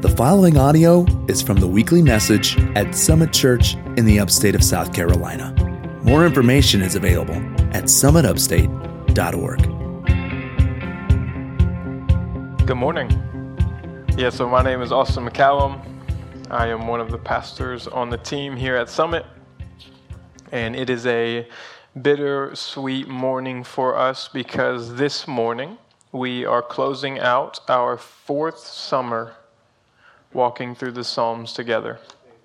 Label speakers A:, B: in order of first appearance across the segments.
A: The following audio is from the weekly message at Summit Church in the upstate of South Carolina. More information is available at summitupstate.org.
B: Good morning. So my name is Austin McCallum. I am one of the pastors on the team here at Summit, and it is a bittersweet morning for us because this morning we are closing out our fourth summer walking through the Psalms together.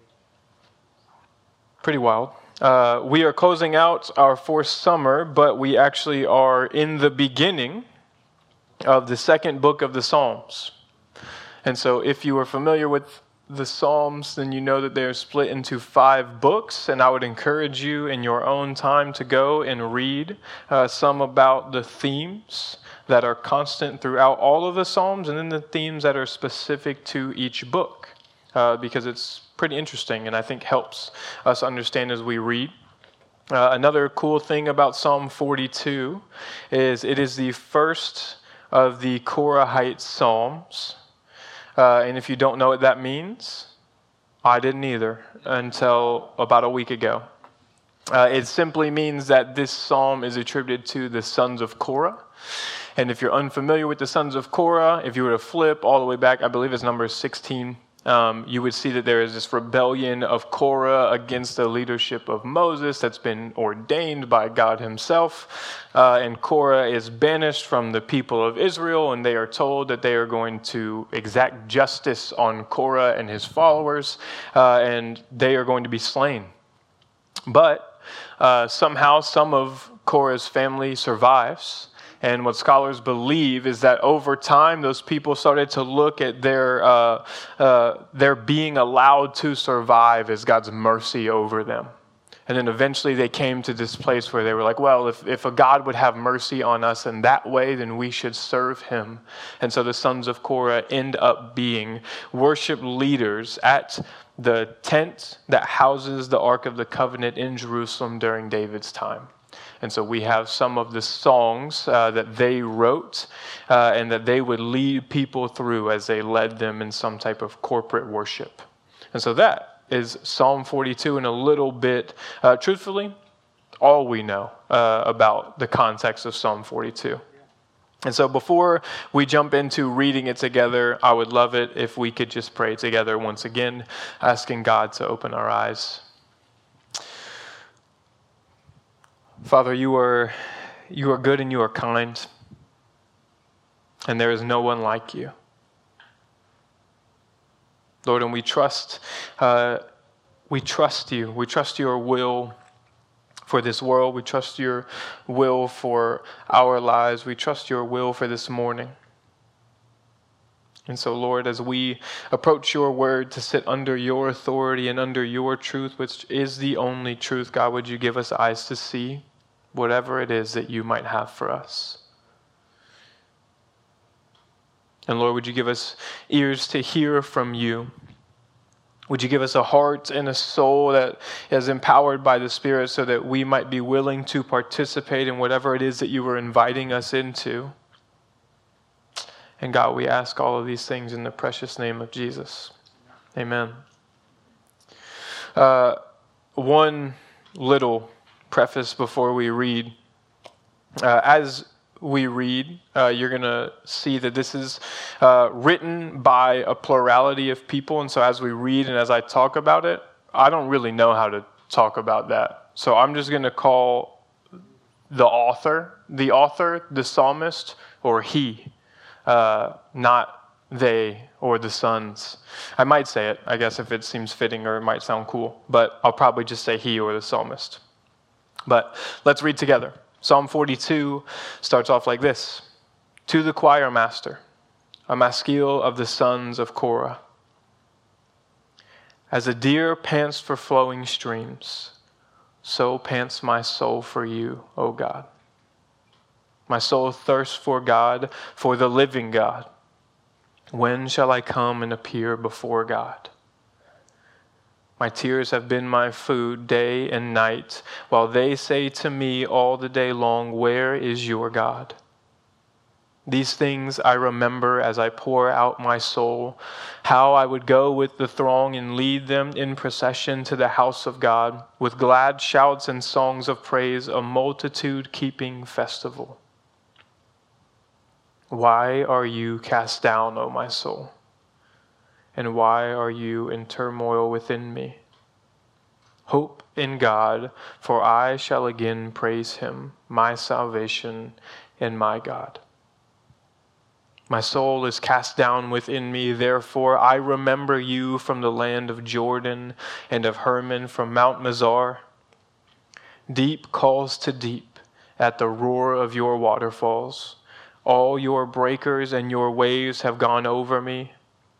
B: Pretty wild. We are closing out our fourth summer, but we actually are in the beginning of the second book of the Psalms. And so if you are familiar with the Psalms, then you know that they're split into 5 books, and I would encourage you in your own time to go and read some about the themes that are constant throughout all of the Psalms, and then the themes that are specific to each book, because it's pretty interesting and I think helps us understand as we read. Another cool thing about Psalm 42 is it is the first of the Korahite Psalms. And if you don't know what that means, I didn't either until about a week ago. It simply means that this psalm is attributed to the sons of Korah. And if you're unfamiliar with the sons of Korah, if you were to flip all the way back, I believe it's number 16, you would see that there is this rebellion of Korah against the leadership of Moses that's been ordained by God himself. And Korah is banished from the people of Israel, and they are told that they are going to exact justice on Korah and his followers, and they are going to be slain. But somehow some of Korah's family survives. And what scholars believe is that over time, those people started to look at their being allowed to survive as God's mercy over them. And then eventually they came to this place where they were like, well, if a God would have mercy on us in that way, then we should serve him. And so the sons of Korah end up being worship leaders at the tent that houses the Ark of the Covenant in Jerusalem during David's time. And so we have some of the songs that they wrote and that they would lead people through as they led them in some type of corporate worship. And so that is Psalm 42 in a little bit, truthfully, all we know about the context of Psalm 42. And so before we jump into reading it together, I would love it if we could just pray together once again, asking God to open our eyes. Father, you are good and you are kind, and there is no one like you. Lord, and we trust you. We trust your will for this world. We trust your will for our lives. We trust your will for this morning. And so, Lord, as we approach your word to sit under your authority and under your truth, which is the only truth, God, would you give us eyes to see whatever it is that you might have for us? And Lord, would you give us ears to hear from you? Would you give us a heart and a soul that is empowered by the Spirit so that we might be willing to participate in whatever it is that you were inviting us into? And God, we ask all of these things in the precious name of Jesus. Amen. One little preface before we read. As we read, you're going to see that this is written by a plurality of people. And so as we read and as I talk about it, I don't really know how to talk about that. So I'm just going to call the author, the psalmist, or he, not they or the sons. I might say it, I guess, if it seems fitting or it might sound cool, but I'll probably just say he or the psalmist. But let's read together. Psalm 42 starts off like this. To the choir master, a maskil of the sons of Korah. As a deer pants for flowing streams, so pants my soul for you, O God. My soul thirsts for God, for the living God. When shall I come and appear before God? My tears have been my food day and night, while they say to me all the day long, where is your God? These things I remember as I pour out my soul, how I would go with the throng and lead them in procession to the house of God, with glad shouts and songs of praise, a multitude keeping festival. Why are you cast down, O my soul? And why are you in turmoil within me? Hope in God, for I shall again praise him, my salvation and my God. My soul is cast down within me, therefore I remember you from the land of Jordan and of Hermon from Mount Mizar. Deep calls to deep at the roar of your waterfalls. All your breakers and your waves have gone over me.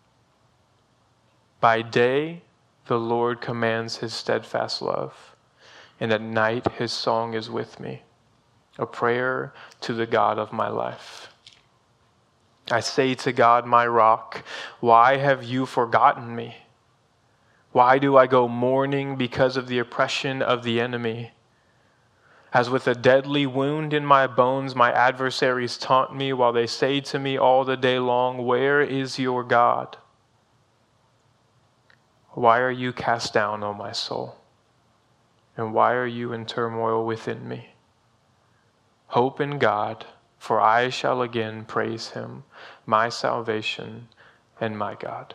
B: By day, the Lord commands his steadfast love, and at night his song is with me, a prayer to the God of my life. I say to God, my rock, why have you forgotten me? Why do I go mourning because of the oppression of the enemy? As with a deadly wound in my bones, my adversaries taunt me while they say to me all the day long, where is your God? Why are you cast down, O my soul? And why are you in turmoil within me? Hope in God, for I shall again praise him, my salvation and my God.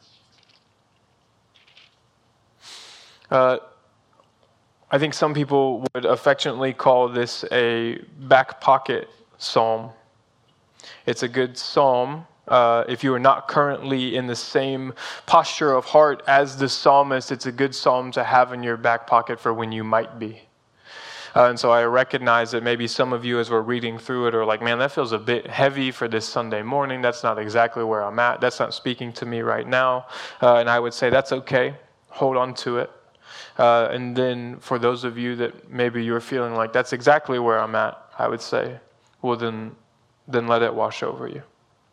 B: I think some people would affectionately call this a back pocket psalm. It's a good psalm if you are not currently in the same posture of heart as the psalmist. It's a good psalm to have in your back pocket for when you might be. And so I recognize that maybe some of you, as we're reading through it, are like, man, that feels a bit heavy for this Sunday morning. That's not exactly where I'm at. That's not speaking to me right now. And I would say that's okay. Hold on to it. And then for those of you that maybe you're feeling like that's exactly where I'm at, I would say, well, then let it wash over you.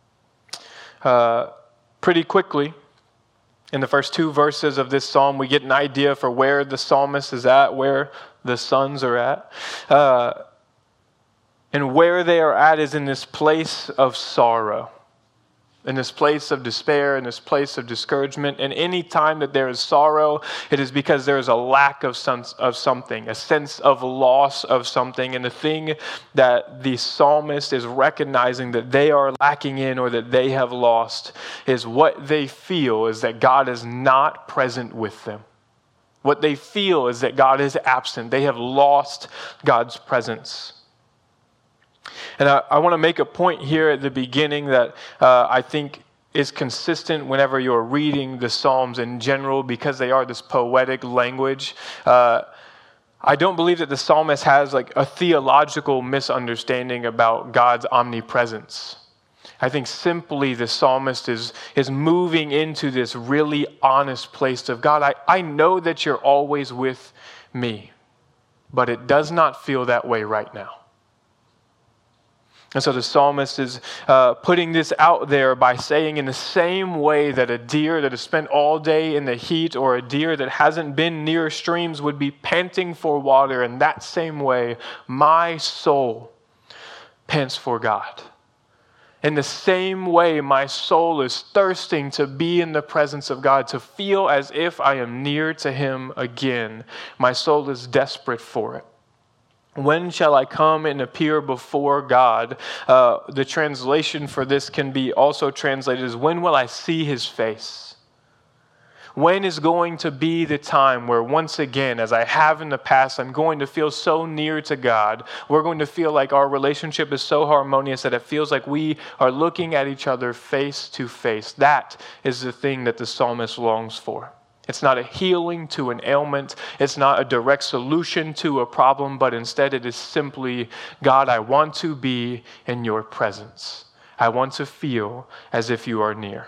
B: Pretty quickly, in the first two verses of this psalm, we get an idea for where the psalmist is at, where the sons are at. And where they are at is in this place of sorrow, in this place of despair, in this place of discouragement. And any time that there is sorrow, it is because there is a lack of something, a sense of loss of something. And the thing that the psalmist is recognizing that they are lacking in or that they have lost is what they feel is that God is not present with them. What they feel is that God is absent. They have lost God's presence. And I want to make a point here at the beginning that I think is consistent whenever you're reading the Psalms in general, because they are this poetic language. I don't believe that the psalmist has like a theological misunderstanding about God's omnipresence. I think simply the psalmist is moving into this really honest place of God. I know that you're always with me, but it does not feel that way right now. And so the psalmist is putting this out there by saying, in the same way that a deer that has spent all day in the heat or a deer that hasn't been near streams would be panting for water, in that same way, my soul pants for God. In the same way, my soul is thirsting to be in the presence of God, to feel as if I am near to him again. My soul is desperate for it. When shall I come and appear before God? The translation for this can be also translated as, when will I see his face? When is going to be the time where once again, as I have in the past, I'm going to feel so near to God? We're going to feel like our relationship is so harmonious that it feels like we are looking at each other face to face. That is the thing that the psalmist longs for. It's not a healing to an ailment. It's not a direct solution to a problem, but instead it is simply, God, I want to be in your presence. I want to feel as if you are near.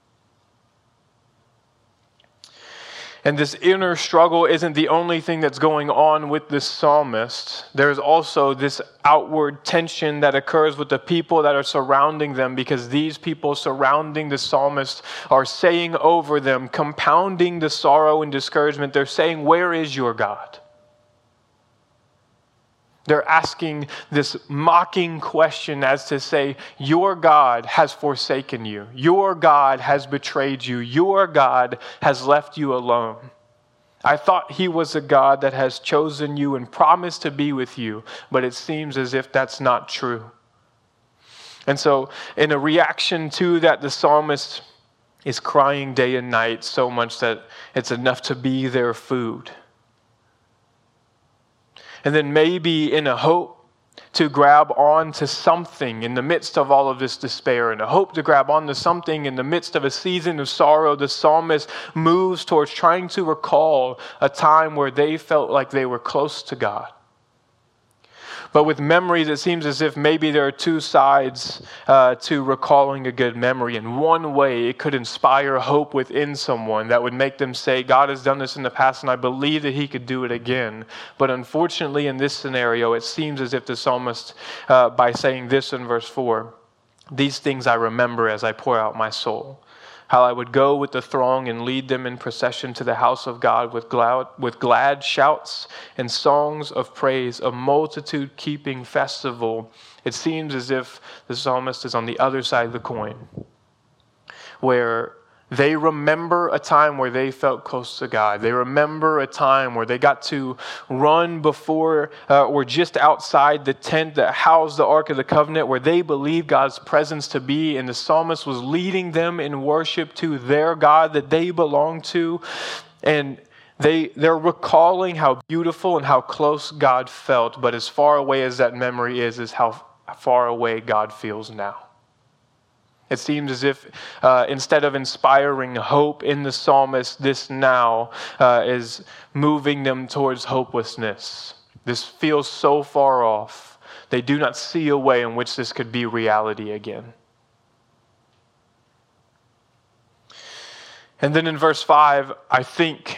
B: And this inner struggle isn't the only thing that's going on with this psalmist. There's also this outward tension that occurs with the people that are surrounding them, because these people surrounding the psalmist are saying over them, compounding the sorrow and discouragement. They're saying, where is your God? They're asking this mocking question as to say, your God has forsaken you. Your God has betrayed you. Your God has left you alone. I thought he was a God that has chosen you and promised to be with you, but it seems as if that's not true. And so in a reaction to that, the psalmist is crying day and night so much that it's enough to be their food. And then maybe in a hope to grab on to something in the midst of all of this despair, and a hope to grab on to something in the midst of a season of sorrow, the psalmist moves towards trying to recall a time where they felt like they were close to God. But with memories, it seems as if maybe there are two sides to recalling a good memory. In one way, it could inspire hope within someone that would make them say, God has done this in the past and I believe that he could do it again. But unfortunately, in this scenario, it seems as if the psalmist, by saying this in verse 4, these things I remember as I pour out my soul. How I would go with the throng and lead them in procession to the house of God with glad shouts and songs of praise, a multitude keeping festival. It seems as if the psalmist is on the other side of the coin, where they remember a time where they felt close to God. They remember a time where they got to run before or just outside the tent that housed the Ark of the Covenant, where they believed God's presence to be, and the psalmist was leading them in worship to their God that they belonged to. And they're recalling how beautiful and how close God felt, but as far away as that memory is how far away God feels now. It seems as if instead of inspiring hope in the psalmist, this now is moving them towards hopelessness. This feels so far off. They do not see a way in which this could be reality again. And then in verse 5, I think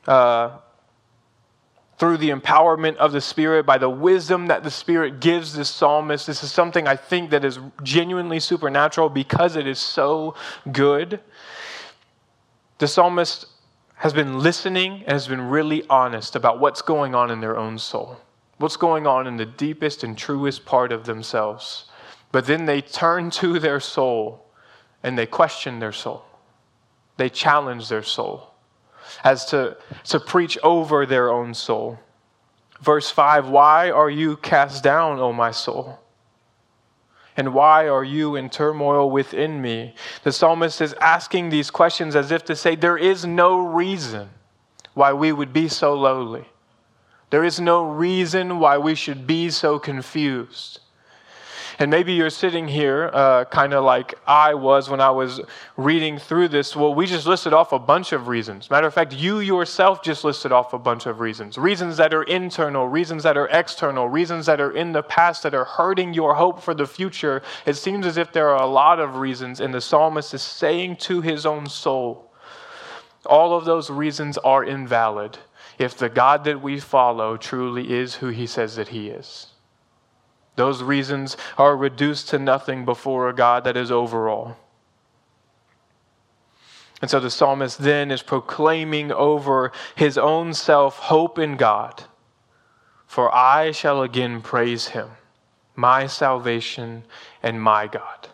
B: through the empowerment of the Spirit, by the wisdom that the Spirit gives this psalmist, this is something I think that is genuinely supernatural because it is so good. The psalmist has been listening and has been really honest about what's going on in their own soul, what's going on in the deepest and truest part of themselves. But then they turn to their soul and they question their soul. They challenge their soul as to preach over their own soul. Verse 5, why are you cast down, O my soul? And why are you in turmoil within me? The psalmist is asking these questions as if to say, there is no reason why we would be so lowly. There is no reason why we should be so confused. And maybe you're sitting here kind of like I was when I was reading through this. Well, we just listed off a bunch of reasons. Matter of fact, you yourself just listed off a bunch of reasons. Reasons that are internal, reasons that are external, reasons that are in the past that are hurting your hope for the future. It seems as if there are a lot of reasons, and the psalmist is saying to his own soul, all of those reasons are invalid if the God that we follow truly is who he says that he is. Those reasons are reduced to nothing before a God that is over all. And so the psalmist then is proclaiming over his own self hope in God. For I shall again praise him, my salvation and my God.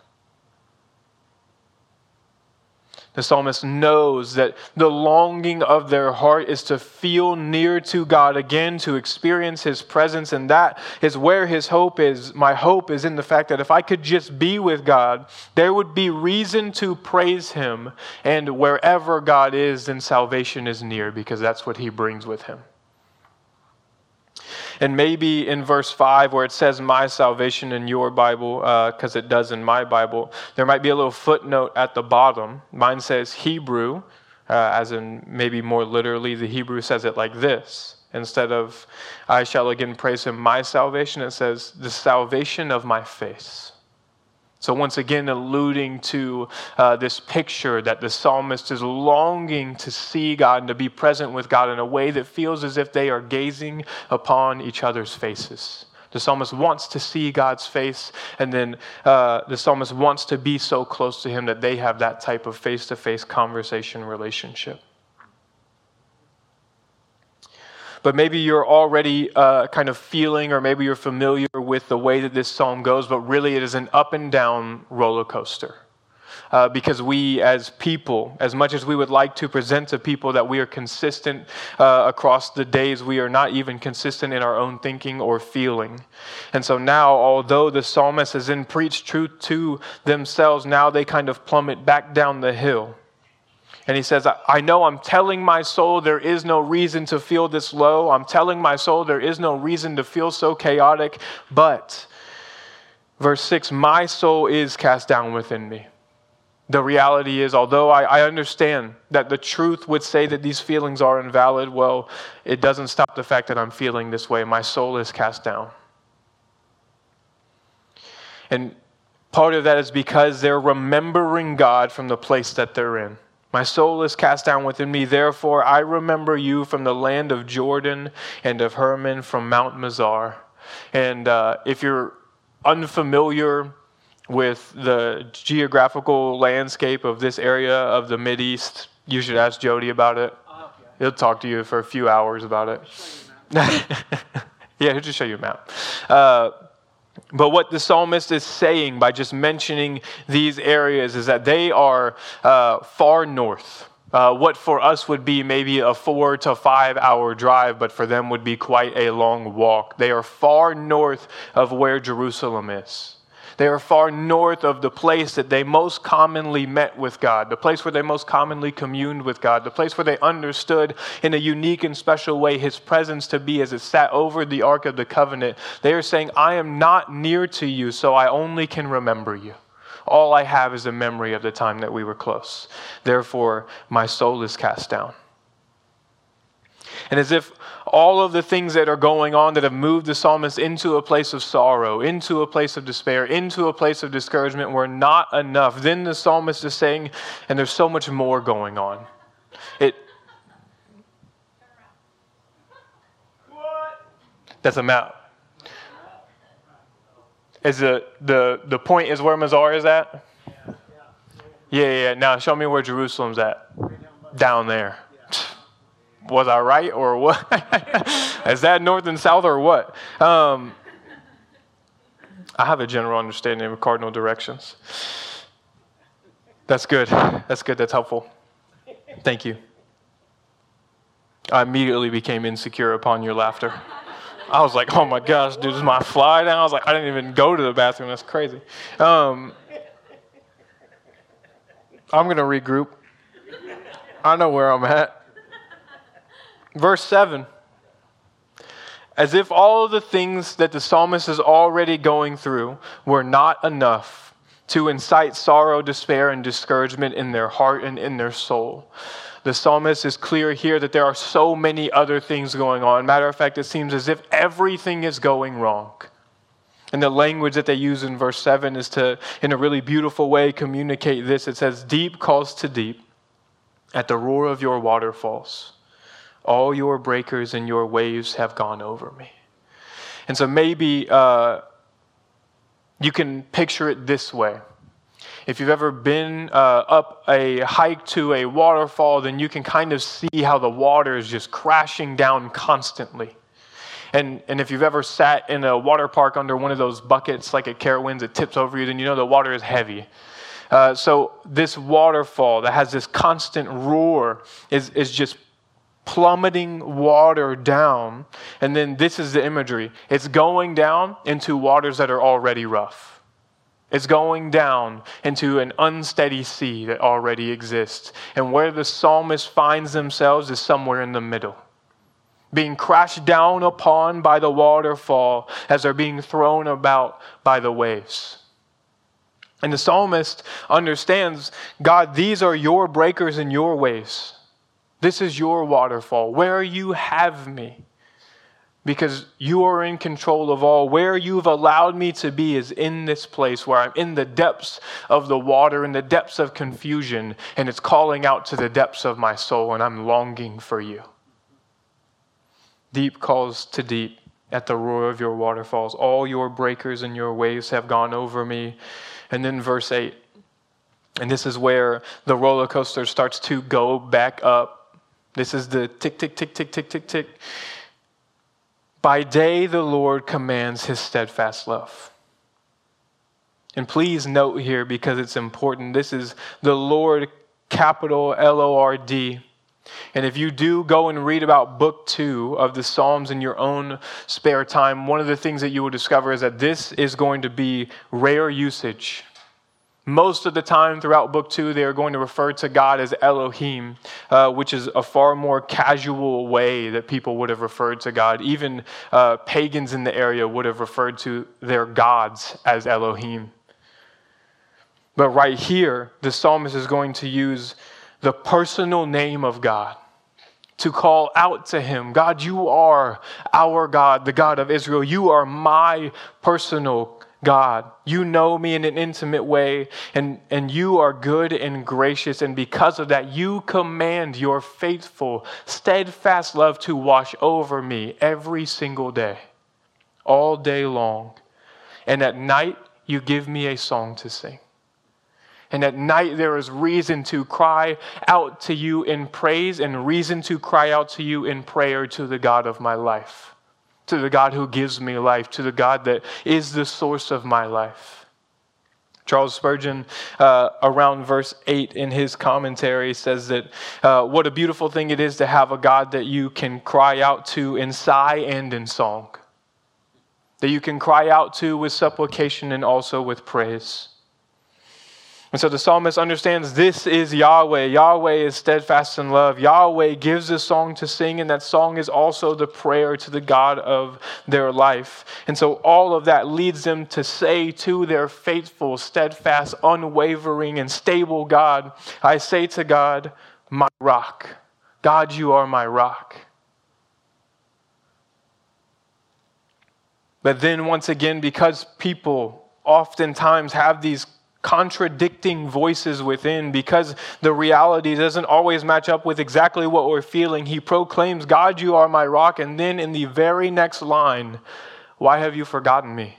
B: The psalmist knows that the longing of their heart is to feel near to God again, to experience his presence, and that is where his hope is. My hope is in the fact that if I could just be with God, there would be reason to praise him, and wherever God is, then salvation is near, because that's what he brings with him. And maybe in verse 5 where it says my salvation in your Bible, because it does in my Bible, there might be a little footnote at the bottom. Mine says Hebrew, as in maybe more literally, the Hebrew says it like this. Instead of I shall again praise him, my salvation, it says the salvation of my face. So once again, alluding to this picture that the psalmist is longing to see God and to be present with God in a way that feels as if they are gazing upon each other's faces. The psalmist wants to see God's face, and then the psalmist wants to be so close to him that they have that type of face-to-face conversation relationship. But maybe you're already kind of feeling, or maybe you're familiar with the way that this psalm goes, but really it is an up and down roller coaster. Because we as people, as much as we would like to present to people that we are consistent across the days, we are not even consistent in our own thinking or feeling. And so now, although the psalmist has then preached truth to themselves, now they kind of plummet back down the hill. And he says, I know I'm telling my soul there is no reason to feel this low. I'm telling my soul there is no reason to feel so chaotic. But, verse 6, my soul is cast down within me. The reality is, although I understand that the truth would say that these feelings are invalid, well, it doesn't stop the fact that I'm feeling this way. My soul is cast down. And part of that is because they're remembering God from the place that they're in. My soul is cast down within me, therefore I remember you from the land of Jordan and of Hermon from Mount Mizar. And if you're unfamiliar with the geographical landscape of this area of the Mideast, you should ask Jody about it. He'll talk to you for a few hours about it. Yeah, he'll just show you a map. But what the psalmist is saying by just mentioning these areas is that they are far north. What for us would be maybe a 4 to 5 hour drive, but for them would be quite a long walk. They are far north of where Jerusalem is. They are far north of the place that they most commonly met with God, the place where they most commonly communed with God, the place where they understood in a unique and special way His presence to be as it sat over the Ark of the Covenant. They are saying, I am not near to you, so I only can remember you. All I have is a memory of the time that we were close. Therefore, my soul is cast down. And as if all of the things that are going on that have moved the psalmist into a place of sorrow, into a place of despair, into a place of discouragement were not enough, then the psalmist is saying, and there's so much more going on. That's a map. Is the point is where Mizar is at? Yeah. Now show me where Jerusalem's at. Down there. Was I right or what? Is that north and south or what? I have a general understanding of cardinal directions. That's good. That's helpful. Thank you. I immediately became insecure upon your laughter. I was like, oh my gosh, dude, this is my fly down. I was like, I didn't even go to the bathroom. That's crazy. I'm going to regroup. I know where I'm at. Verse 7, as if all of the things that the psalmist is already going through were not enough to incite sorrow, despair, and discouragement in their heart and in their soul. The psalmist is clear here that there are so many other things going on. Matter of fact, it seems as if everything is going wrong. And the language that they use in verse 7 is to, in a really beautiful way, communicate this. It says, deep calls to deep at the roar of your waterfalls. All your breakers and your waves have gone over me. And so maybe you can picture it this way. If you've ever been up a hike to a waterfall, then you can kind of see how the water is just crashing down constantly. And if you've ever sat in a water park under one of those buckets like at Carowinds, it tips over you, then you know the water is heavy. So this waterfall that has this constant roar is just plummeting water down. And then this is the imagery. It's going down into waters that are already rough. It's going down into an unsteady sea that already exists. And where the psalmist finds themselves is somewhere in the middle, being crashed down upon by the waterfall as they're being thrown about by the waves. And the psalmist understands, God, these are your breakers and your waves. This is your waterfall. Where you have me, because you are in control of all. Where you've allowed me to be is in this place where I'm in the depths of the water, in the depths of confusion, and it's calling out to the depths of my soul, and I'm longing for you. Deep calls to deep at the roar of your waterfalls. All your breakers and your waves have gone over me. And then verse 8, and this is where the roller coaster starts to go back up. This is the tick, tick, tick, tick, tick, tick, tick. By day the Lord commands his steadfast love. And please note here, because it's important, this is the Lord, capital Lord. And if you do go and read about book 2 of the Psalms in your own spare time, one of the things that you will discover is that this is going to be rare usage. Most of the time throughout book 2, they are going to refer to God as Elohim, which is a far more casual way that people would have referred to God. Even pagans in the area would have referred to their gods as Elohim. But right here, the psalmist is going to use the personal name of God to call out to him. God, you are our God, the God of Israel. You are my personal God. You know me in an intimate way, and you are good and gracious. And because of that, you command your faithful, steadfast love to wash over me every single day, all day long. And at night, you give me a song to sing. And at night there is reason to cry out to you in praise and reason to cry out to you in prayer to the God of my life, to the God who gives me life, to the God that is the source of my life. Charles Spurgeon, around verse 8 in his commentary, says that what a beautiful thing it is to have a God that you can cry out to in sigh and in song, that you can cry out to with supplication and also with praise. And so the psalmist understands this is Yahweh. Yahweh is steadfast in love. Yahweh gives a song to sing, and that song is also the prayer to the God of their life. And so all of that leads them to say to their faithful, steadfast, unwavering, and stable God, I say to God, my rock. God, you are my rock. But then once again, because people oftentimes have these contradicting voices within, because the reality doesn't always match up with exactly what we're feeling, he proclaims, God, you are my rock. And then in the very next line, why have you forgotten me?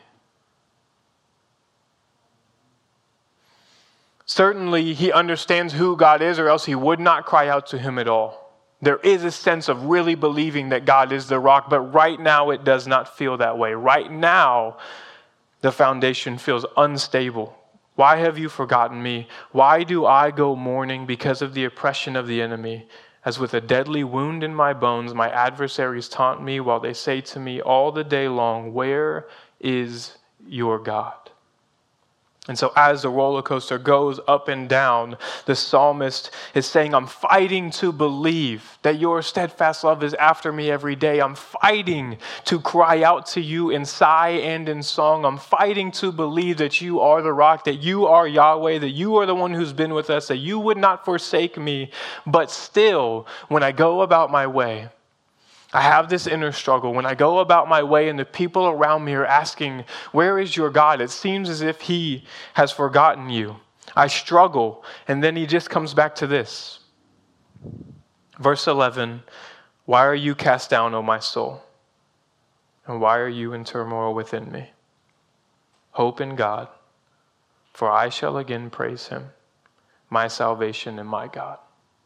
B: Certainly, he understands who God is, or else he would not cry out to him at all. There is a sense of really believing that God is the rock, but right now it does not feel that way. Right now, the foundation feels unstable. Why have you forgotten me? Why do I go mourning because of the oppression of the enemy? As with a deadly wound in my bones, my adversaries taunt me while they say to me all the day long, where is your God? And so as the roller coaster goes up and down, the psalmist is saying, I'm fighting to believe that your steadfast love is after me every day. I'm fighting to cry out to you in sigh and in song. I'm fighting to believe that you are the rock, that you are Yahweh, that you are the one who's been with us, that you would not forsake me. But still, when I go about my way, I have this inner struggle. When I go about my way and the people around me are asking, where is your God? It seems as if he has forgotten you. I struggle. And then he just comes back to this. Verse 11, why are you cast down, O my soul? And why are you in turmoil within me? Hope in God, for I shall again praise him, my salvation and my God.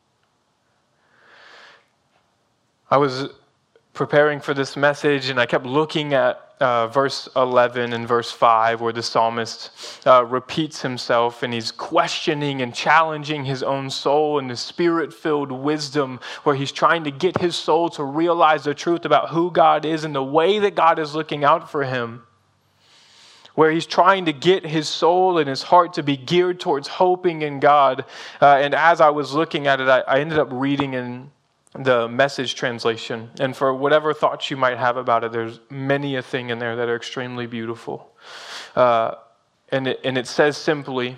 B: I was preparing for this message, and I kept looking at verse 11 and verse 5, where the psalmist repeats himself, and he's questioning and challenging his own soul in the spirit-filled wisdom, where he's trying to get his soul to realize the truth about who God is and the way that God is looking out for him, where he's trying to get his soul and his heart to be geared towards hoping in God. And as I was looking at it, I ended up reading in the Message translation. And for whatever thoughts you might have about it, there's many a thing in there that are extremely beautiful. And it says simply,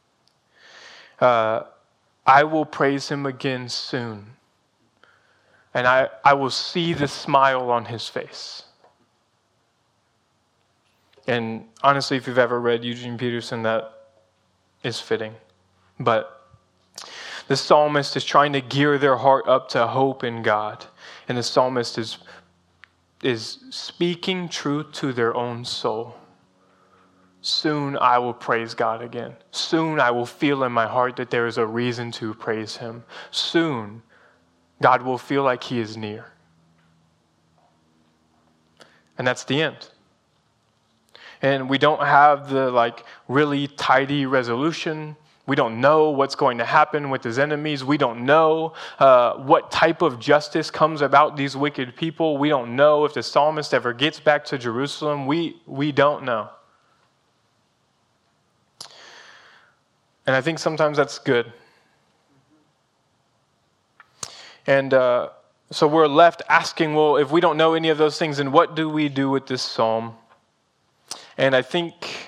B: I will praise him again soon. And I will see the smile on his face. And honestly, if you've ever read Eugene Peterson, that is fitting. But the psalmist is trying to gear their heart up to hope in God. And the psalmist is speaking truth to their own soul. Soon I will praise God again. Soon I will feel in my heart that there is a reason to praise him. Soon God will feel like he is near. And that's the end. And we don't have the really tidy resolution. We don't know what's going to happen with his enemies. We don't know what type of justice comes about these wicked people. We don't know if the psalmist ever gets back to Jerusalem. We don't know. And I think sometimes that's good. And so we're left asking, well, if we don't know any of those things, then what do we do with this psalm? And I think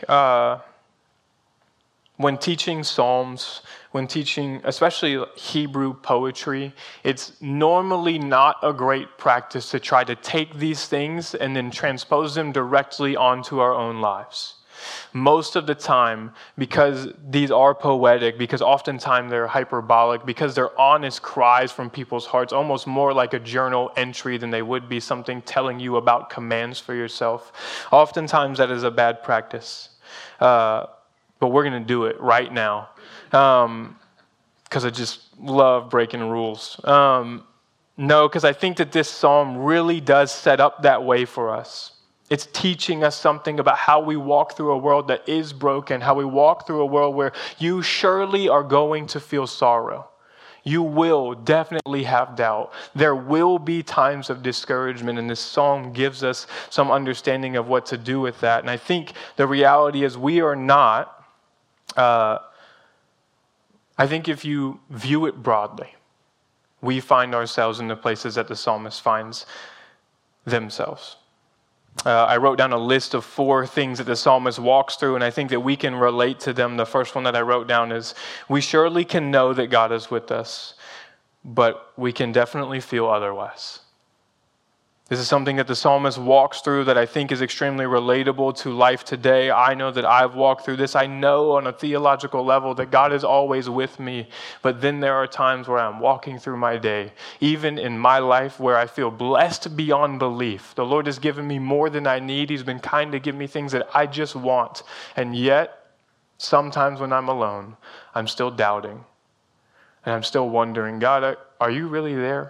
B: when teaching psalms, when teaching especially Hebrew poetry, it's normally not a great practice to try to take these things and then transpose them directly onto our own lives. Most of the time, because these are poetic, because oftentimes they're hyperbolic, because they're honest cries from people's hearts, almost more like a journal entry than they would be something telling you about commands for yourself. Oftentimes that is a bad practice. But we're going to do it right now because I just love breaking rules. No, because I think that this psalm really does set up that way for us. It's teaching us something about how we walk through a world that is broken, how we walk through a world where you surely are going to feel sorrow. You will definitely have doubt. There will be times of discouragement, and this psalm gives us some understanding of what to do with that. And I think the reality is we are not, I think if you view it broadly, we find ourselves in the places that the psalmist finds themselves. I wrote down a list of 4 things that the psalmist walks through, and I think that we can relate to them. The first one that I wrote down is, we surely can know that God is with us, but we can definitely feel otherwise. This is something that the psalmist walks through that I think is extremely relatable to life today. I know that I've walked through this. I know on a theological level that God is always with me, but then there are times where I'm walking through my day, even in my life where I feel blessed beyond belief. The Lord has given me more than I need. He's been kind to give me things that I just want. And yet, sometimes when I'm alone, I'm still doubting. And I'm still wondering, God, are you really there?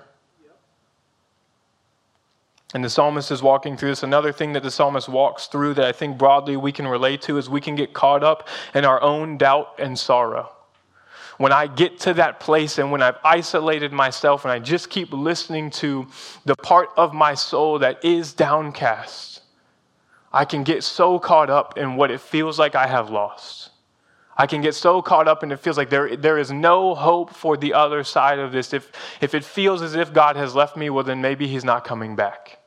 B: And the psalmist is walking through this. Another thing that the psalmist walks through that I think broadly we can relate to is we can get caught up in our own doubt and sorrow. When I get to that place and when I've isolated myself and I just keep listening to the part of my soul that is downcast, I can get so caught up in what it feels like I have lost. I can get so caught up and it feels like there is no hope for the other side of this. If it feels as if God has left me, well, then maybe he's not coming back.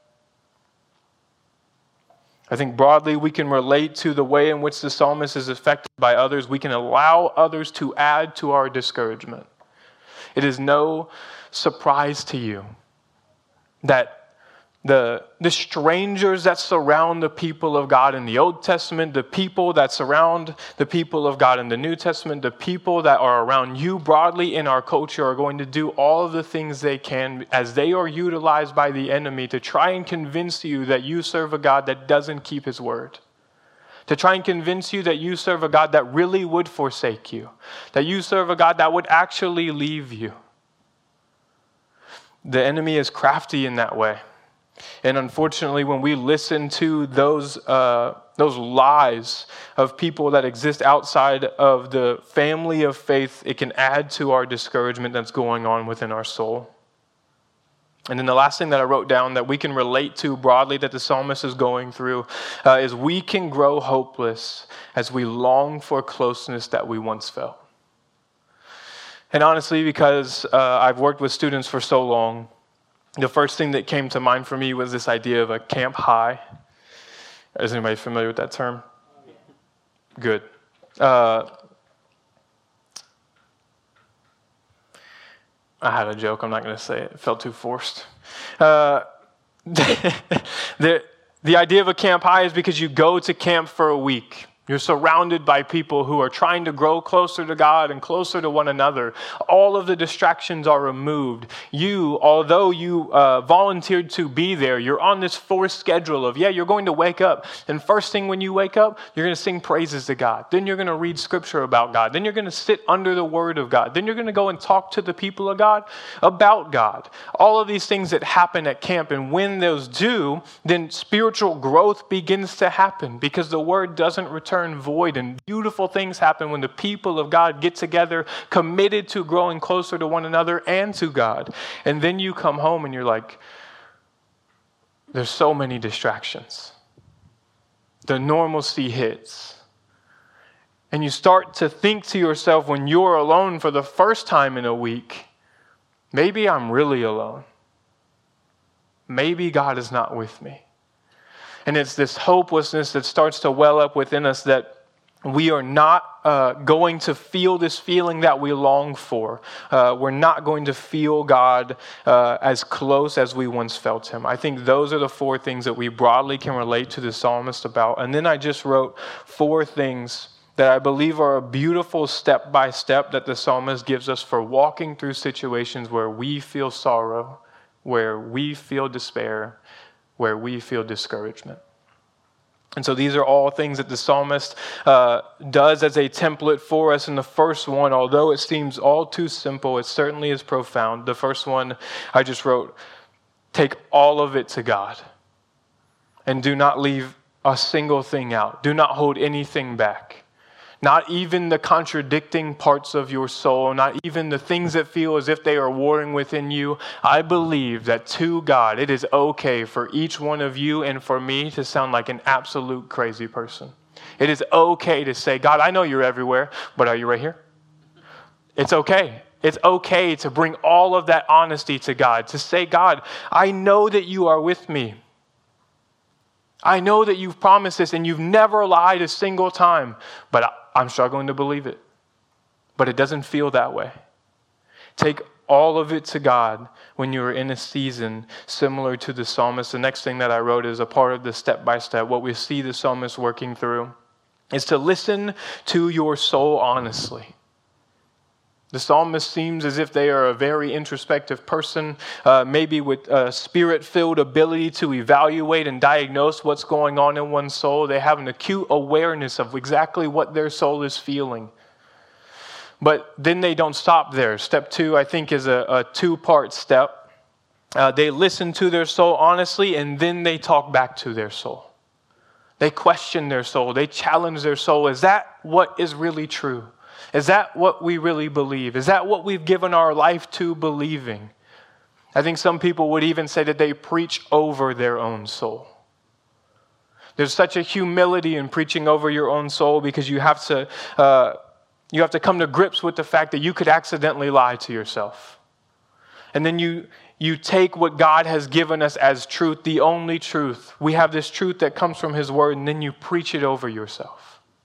B: I think broadly we can relate to the way in which the psalmist is affected by others. We can allow others to add to our discouragement. It is no surprise to you that the strangers that surround the people of God in the Old Testament, the people that surround the people of God in the New Testament, the people that are around you broadly in our culture are going to do all of the things they can as they are utilized by the enemy to try and convince you that you serve a God that doesn't keep his word. To try and convince you that you serve a God that really would forsake you. That you serve a God that would actually leave you. The enemy is crafty in that way. And unfortunately, when we listen to those lies of people that exist outside of the family of faith, it can add to our discouragement that's going on within our soul. And then the last thing that I wrote down that we can relate to broadly that the psalmist is going through is we can grow hopeless as we long for closeness that we once felt. And honestly, because I've worked with students for so long, the first thing that came to mind for me was this idea of a camp high. Is anybody familiar with that term? Good. I had a joke. I'm not going to say it. It felt too forced. The idea of a camp high is because you go to camp for a week. You're surrounded by people who are trying to grow closer to God and closer to one another. All of the distractions are removed. You, although you volunteered to be there, you're on this forced schedule of, you're going to wake up. And first thing when you wake up, you're going to sing praises to God. Then you're going to read scripture about God. Then you're going to sit under the word of God. Then you're going to go and talk to the people of God about God. All of these things that happen at camp. And when those do, then spiritual growth begins to happen because the word doesn't return void, and beautiful things happen when the people of God get together, committed to growing closer to one another and to God. And then you come home and you're like, there's so many distractions. The normalcy hits. And you start to think to yourself when you're alone for the first time in a week, maybe I'm really alone. Maybe God is not with me. And it's this hopelessness that starts to well up within us that we are not going to feel this feeling that we long for. We're not going to feel God as close as we once felt him. I think those are the 4 things that we broadly can relate to the psalmist about. And then I just wrote 4 things that I believe are a beautiful step-by-step that the psalmist gives us for walking through situations where we feel sorrow, where we feel despair, where we feel discouragement. And so these are all things that the psalmist does as a template for us. And the first one, although it seems all too simple, it certainly is profound. The first one I just wrote, take all of it to God. And do not leave a single thing out. Do not hold anything back. Not even the contradicting parts of your soul, not even the things that feel as if they are warring within you. I believe that to God, it is okay for each one of you and for me to sound like an absolute crazy person. It is okay to say, God, I know you're everywhere, but are you right here? It's okay. It's okay to bring all of that honesty to God, to say, God, I know that you are with me. I know that you've promised this and you've never lied a single time, but I'm struggling to believe it. But it doesn't feel that way. Take all of it to God when you are in a season similar to the psalmist. The next thing that I wrote is a part of the step-by-step. What we see the psalmist working through is to listen to your soul honestly. The psalmist seems as if they are a very introspective person, maybe with a spirit-filled ability to evaluate and diagnose what's going on in one's soul. They have an acute awareness of exactly what their soul is feeling. But then they don't stop there. Step 2, I think, is a 2-part step. They listen to their soul honestly, and then they talk back to their soul. They question their soul. They challenge their soul. Is that what is really true? Is that what we really believe? Is that what we've given our life to believing? I think some people would even say that they preach over their own soul. There's such a humility in preaching over your own soul because you have to come to grips with the fact that you could accidentally lie to yourself. And then you take what God has given us as truth, the only truth. We have this truth that comes from His Word, and then you preach it over yourself.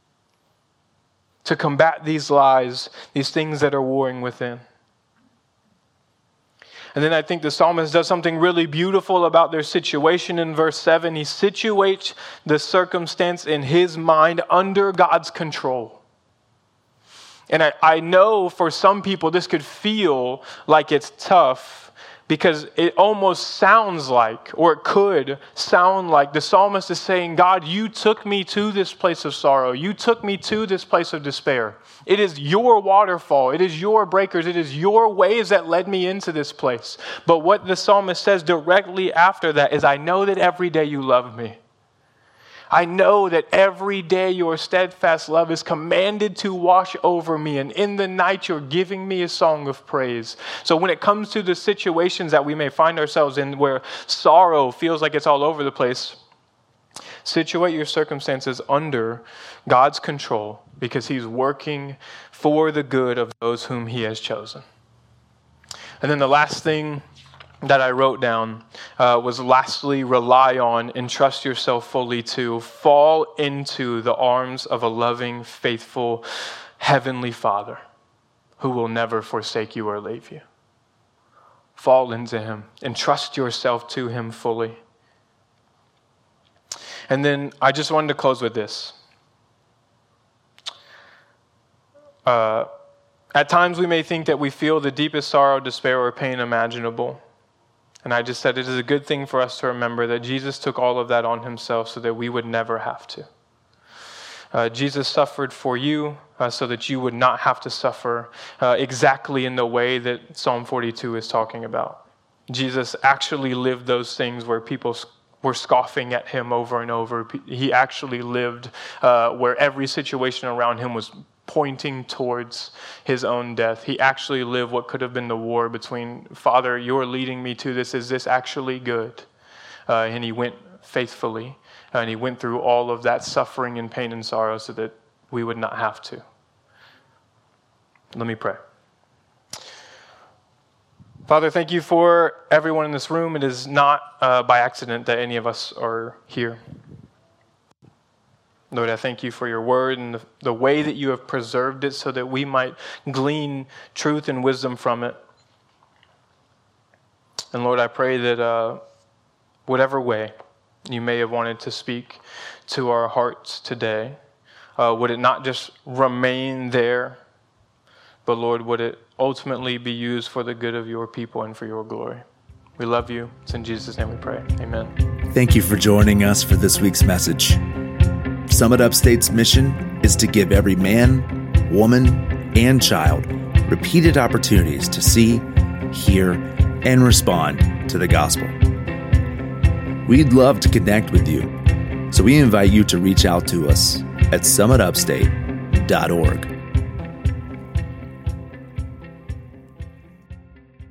B: To combat these lies, these things that are warring within. And then I think the psalmist does something really beautiful about their situation in verse 7. He situates the circumstance in his mind under God's control. And I know for some people this could feel like it's tough because it almost sounds like, or it could sound like, the psalmist is saying, God, you took me to this place of sorrow. You took me to this place of despair. It is your waterfall. It is your breakers. It is your waves that led me into this place. But what the psalmist says directly after that is, I know that every day you love me. I know that every day your steadfast love is commanded to wash over me, and in the night you're giving me a song of praise. So when it comes to the situations that we may find ourselves in where sorrow feels like it's all over the place, situate your circumstances under God's control because He's working for the good of those whom He has chosen. And then the last thing that I wrote down was lastly, rely on and trust yourself fully to fall into the arms of a loving, faithful, heavenly Father who will never forsake you or leave you. Fall into Him and trust yourself to Him fully. And then I just wanted to close with this. At times we may think that we feel the deepest sorrow, despair, or pain imaginable. And I just said it is a good thing for us to remember that Jesus took all of that on himself so that we would never have to. Jesus suffered for you so that you would not have to suffer exactly in the way that Psalm 42 is talking about. Jesus actually lived those things where people were scoffing at him over and over. He actually lived where every situation around him was pointing towards his own death. He actually lived what could have been the war between, Father, you're leading me to this. Is this actually good? And he went faithfully. And he went through all of that suffering and pain and sorrow so that we would not have to. Let me pray. Father, thank you for everyone in this room. It is not by accident that any of us are here. Lord, I thank you for your word and the way that you have preserved it so that we might glean truth and wisdom from it. And Lord, I pray that whatever way you may have wanted to speak to our hearts today, would it not just remain there, but Lord, would it ultimately be used for the good of your people and for your glory? We love you. It's in Jesus' name we pray. Amen.
A: Thank you for joining us for this week's message. Summit Upstate's mission is to give every man, woman, and child repeated opportunities to see, hear, and respond to the gospel. We'd love to connect with you, so we invite you to reach out to us at summitupstate.org.